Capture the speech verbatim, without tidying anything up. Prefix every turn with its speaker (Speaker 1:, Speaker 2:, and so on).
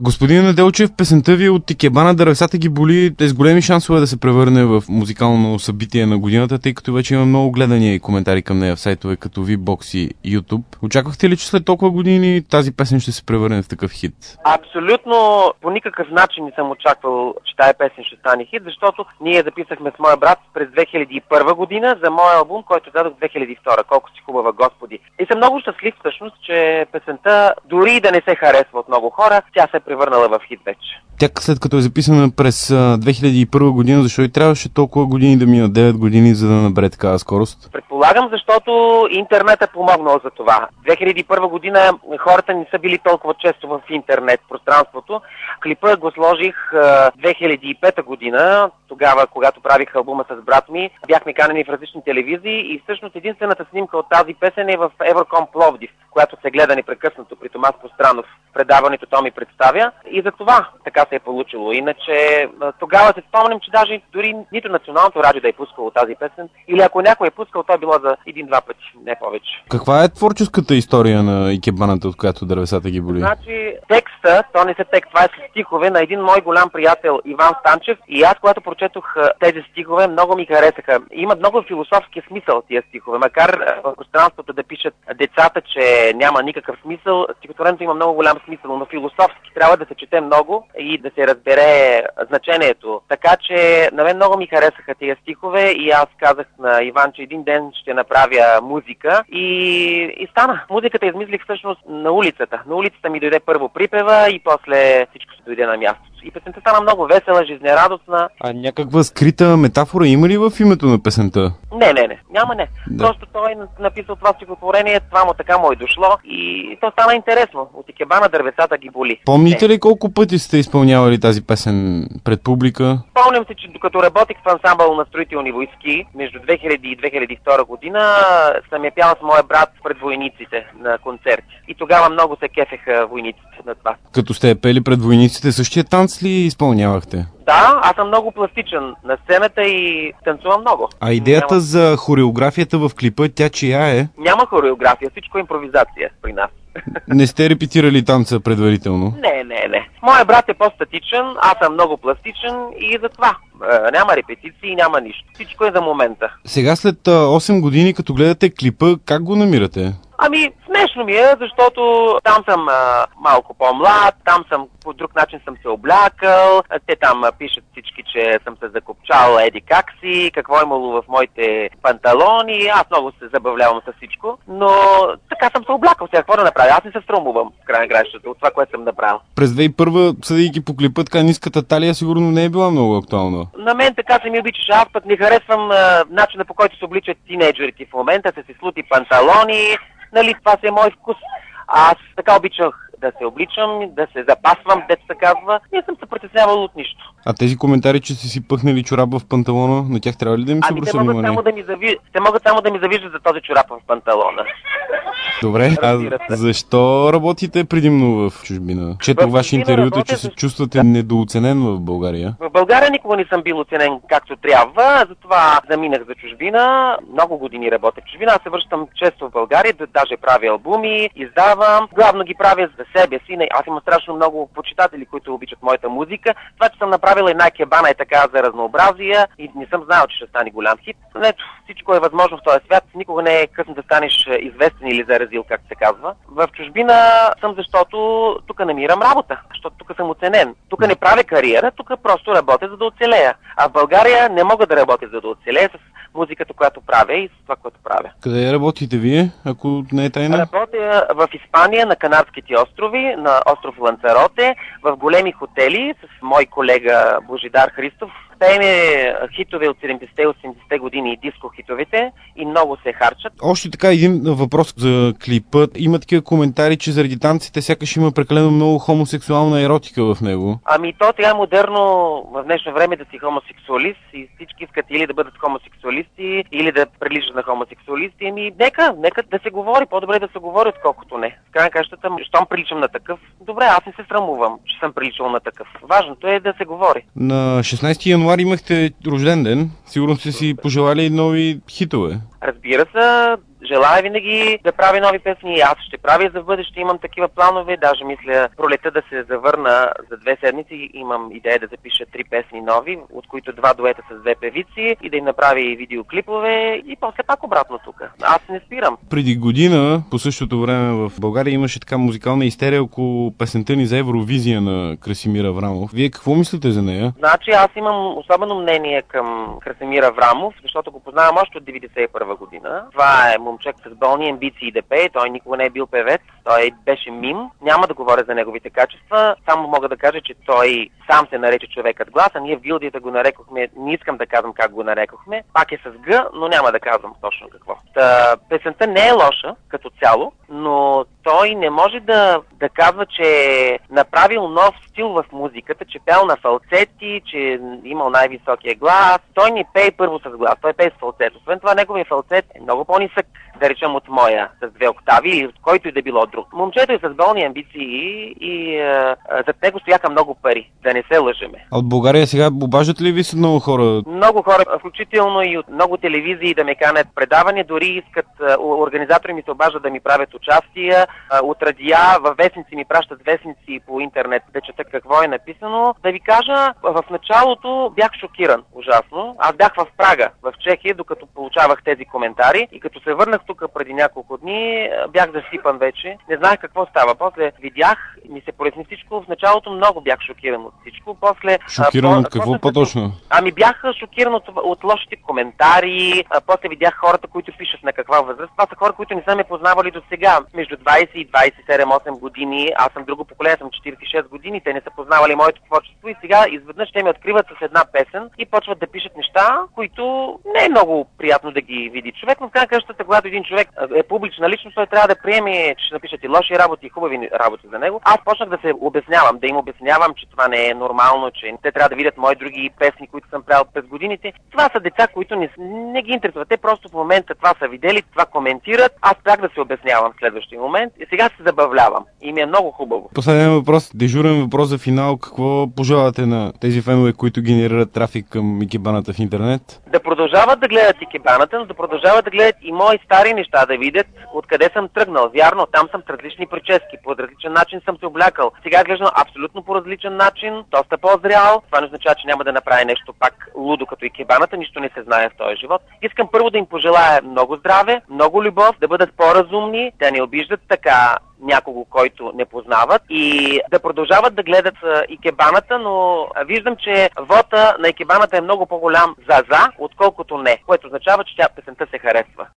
Speaker 1: Господин Неделчев, песента ви от Икебана дървесата ги боли е с големи шансове да се превърне в музикално събитие на годината, тъй като вече има много гледания и коментари към нея в сайтове като VBox и YouTube. Очаквахте ли, че след толкова години тази песен ще се превърне в такъв хит?
Speaker 2: Абсолютно по никакъв начин не съм очаквал, че тази песен ще стане хит, защото ние записахме с моя брат през две хиляди и първа година за моя албум, който дадох две хиляди и втора. Колко си хубава, Господи. И съм много щастлив всъщност, че песента, дори да не се харесва от много хора, тя се е превърнала в хит вече.
Speaker 1: Тя след като е записана през две хиляди и първа година, защо и трябваше толкова години да мина, девет години, за да набере такава скорост?
Speaker 2: Предполагам, защото интернет е помогнал за това. две хиляди и първа година хората не са били толкова често в интернет пространството. Клипа го сложих две хиляди и пета година, тогава, когато правих албума с брат ми. Бяхме канени в различни телевизии и всъщност единствената снимка от тази песен е в Евроком Пловдив, която се гледа непрекъснато при Томас Постранов. Предаването то ми представя и за това така се е получило. Иначе тогава се спомням, че даже дори нито Националното радио да е пускало тази песен, или ако някой е пускал, то е било за един-два пъти, не повече.
Speaker 1: Каква е творческата история на Икебаната, от която дървесата ги боли?
Speaker 2: Значи текста, то не са текст, това е стихове на един мой голям приятел Иван Станчев и аз, когато прочетох тези стихове, много ми харесаха. Имат много философски смисъл тия стихове, макар в пространството да пишат децата, че няма никакъв смисъл, стихотворението има много голям смисъл, но философски трябва да се чете много и да се разбере значението. Така че на мен много ми харесаха тия стихове и аз казах на Иван, че един ден ще направя музика и, и стана. Музиката измислих всъщност на улицата. На улицата ми дойде първо припева и после всичко се дойде на място. И песента стана много весела, жизнерадостна.
Speaker 1: А някаква скрита метафора има ли в името на песента?
Speaker 2: Не, не, не. Няма не.
Speaker 1: Да.
Speaker 2: Просто той написал това стихотворение, това му така му е дошло и то стана интересно. От Икебана дървесата ги боли.
Speaker 1: Помните ли колко пъти сте изпълнявали тази песен пред публика?
Speaker 2: Спомням се, че докато работих в ансамбъл на строителни войски между две хиляди и две хиляди и втора година, съм я пял с моя брат пред войниците на концерти. И тогава много се кефеха войниците на това.
Speaker 1: Като сте пели пред войниците, същия танц ли изпълнявахте?
Speaker 2: Да, аз съм много пластичен на сцената и танцувам много.
Speaker 1: А идеята
Speaker 2: Няма...
Speaker 1: за хореографията в клипа, тя чия е?
Speaker 2: Няма хореография, всичко е импровизация при нас.
Speaker 1: Не сте репетирали танца предварително?
Speaker 2: Не, не, не. Моя брат е по-статичен, аз съм много пластичен и затова. Е, няма репетиции, няма нищо. Всичко е за момента.
Speaker 1: Сега след осем години, като гледате клипа, как го намирате?
Speaker 2: Ами, смешно ми е, защото там съм а, малко по-млад, там съм по друг начин съм се облякал, те там а, пишат всички, че съм се закопчал еди как си, какво е имало в моите панталони, аз много се забавлявам с всичко, но така съм се облякал, сега какво да направя, аз не се срамувам в край на краищата от това, което съм направил.
Speaker 1: През две хиляди и първа, съдейки по клипа, така ниската талия сигурно не е била много актуална.
Speaker 2: На мен така се ми обичаш, аз път не харесвам а, начина, по който се обличат тинейджерите в момента, се си слути панталони. Нали, това си е мой вкус. Аз така обичах да се обличам, да се запасвам, дето се казва. Не съм се притеснявал от нищо.
Speaker 1: А тези коментари, че си си пъхнали чорап в панталона, на тях трябва ли да им се обръща внимание?
Speaker 2: Ами те могат само да ми зави... те могат само да ми завиждат за този чорап в панталона.
Speaker 1: Добре, а защо работите предимно в чужбина? Чето ваше интервюто, че се чувствате недооценен в България.
Speaker 2: В България никога не съм бил оценен както трябва, затова заминах за чужбина. Много години работя в чужбина, аз се връщам често в България, даже правя албуми, издавам. Главно ги правя за себе си. Аз имам страшно много почитатели, които обичат моята музика. Това, че съм направила една Икебана е така за разнообразие и не съм знал, че ще стане голям хит. Ето, всичко е възможно в този свят. Никога не е късно да станеш известен или заразил, както се казва. В чужбина съм, защото тук намирам работа, защото тук съм оценен. Тук не правя кариера, тук просто работя, за да оцелея. А в България не мога да работя, за да оцелея с музиката, която правя и с това, което правя.
Speaker 1: Къде работите вие, ако не е тайна?
Speaker 2: Работя в Испания, на Канарските острови, на остров Ланцароте, в големи хотели с мой колега Божидар Христов. Те име хитове от седемдесетте и осемдесетте години и диско хитовете и много се харчат.
Speaker 1: Още така един въпрос за клипът. Има такива коментари, че заради танците сякаш има прекалено много хомосексуална еротика в него.
Speaker 2: Ами то сега е модерно в днешно време да си хомосексуалист и всички искат или да бъдат хомосексуалисти, или да приличат на хомосексуалисти. Ами нека, нека да се говори, по-добре да се говори, отколкото не. В крайна кращата, щом приличам на такъв, добре, аз не се срамувам, че съм приличал на такъв. Важното е да се говори.
Speaker 1: На шестнайсети януари имахте рожден ден. Сигурно сте си пожелали нови хитове.
Speaker 2: Разбира се, желая винаги да правя нови песни и аз ще правя за бъдеще, имам такива планове, даже мисля пролета да се завърна за две седмици, имам идея да запиша три песни нови, от които два дуета с две певици и да им направя и видеоклипове и после пак обратно тук. Аз не спирам.
Speaker 1: Преди година, по същото време в България имаше така музикална истерия около песента ни за Евровизия на Красимир Аврамов. Вие какво мислите за нея?
Speaker 2: Значи аз имам особено мнение към Красимир Аврамов, защото го познавам още от деветдесет и първа година. Това е момчек с болни амбиции да пее, той никога не е бил певец, той беше мим. Няма да говоря за неговите качества, само мога да кажа, че той сам се нарече човекът глас, а ние в гилдията го нарекохме, не искам да казвам как го нарекохме, пак е с Г, но няма да казвам точно какво. Та, песента не е лоша като цяло, но той не може да, да казва, че е направил нов стил в музиката, че пел на фалцети, че имал най-високия глас. Той не пее първо с глас, той пее с фалцет. Освен това, неговия фалцет е много по-нисък, да речем от моя, с две октави или от който и да било друг. Момчето е с болни амбиции и а, а, зад него стояха много пари, да не се лъжеме.
Speaker 1: А от България сега обаждат ли ви се много хора?
Speaker 2: Много хора, включително и от много телевизии да ме канят предаване, дори искат, а, организатори ми се обаждат да ми правят участия, а, от радиа, във вестници ми пращат вестници по интернет да чета какво е написано. Да ви кажа, в началото бях шокиран ужасно. Аз бях в Прага, в Чехия, докато получавах тези коментари и като се върнах тук преди няколко дни, бях засипан вече. Не знаех какво става. После видях, ми се полесни всичко. В началото много бях шокиран от всичко. После,
Speaker 1: шокиран
Speaker 2: а,
Speaker 1: от какво по-точно?
Speaker 2: Ами бях шокиран от, от лошите коментари. А, после видях хората, които пишат на каква възраст. Това са хора, които не са ме познавали до сега. Между двайсет и двайсет и седем-осем години. Аз съм друго поколение, съм четирийсет и шест години. Те не са познавали моето творчество и сега изведнъж те ме откриват с една песен и почват да пишат неща, които не е много приятно да ги види човек, но в крайна кращата, когато един човек е публична личност, той трябва да приеме, че ще напишат и лоши работи, и хубави работи за него. Аз почнах да се обяснявам, да им обяснявам, че това не е нормално, че те трябва да видят мои други песни, които съм правил през годините. Това са деца, които не, не ги интересуват. Те просто в момента това са видели, това коментират. Аз спрях да се обяснявам в следващия момент и сега се забавлявам. И ми е много хубаво.
Speaker 1: Последен въпрос, дежурен въпрос за финал. Какво пожелавате на тези фенове, които генерират трафик към икебаната в интернет?
Speaker 2: Да продължават да гледат икебаната, но да продължават да гледат и мои стари неща, да видят откъде съм тръгнал. Вярно, там съм с различни прически, по различен начин съм се облякал. Сега изглеждам абсолютно по различен начин, доста по-зрял. Това не означава, че няма да направя нещо пак лудо като икебаната, нищо не се знае в този живот. Искам първо да им пожелая много здраве, много любов, да бъдат по-разумни, да не обиждат така някого, който не познават и да продължават да гледат икебаната, но виждам, че вота на икебаната е много по-голям за-за, отколкото не, което означава, че тя песента се харесва.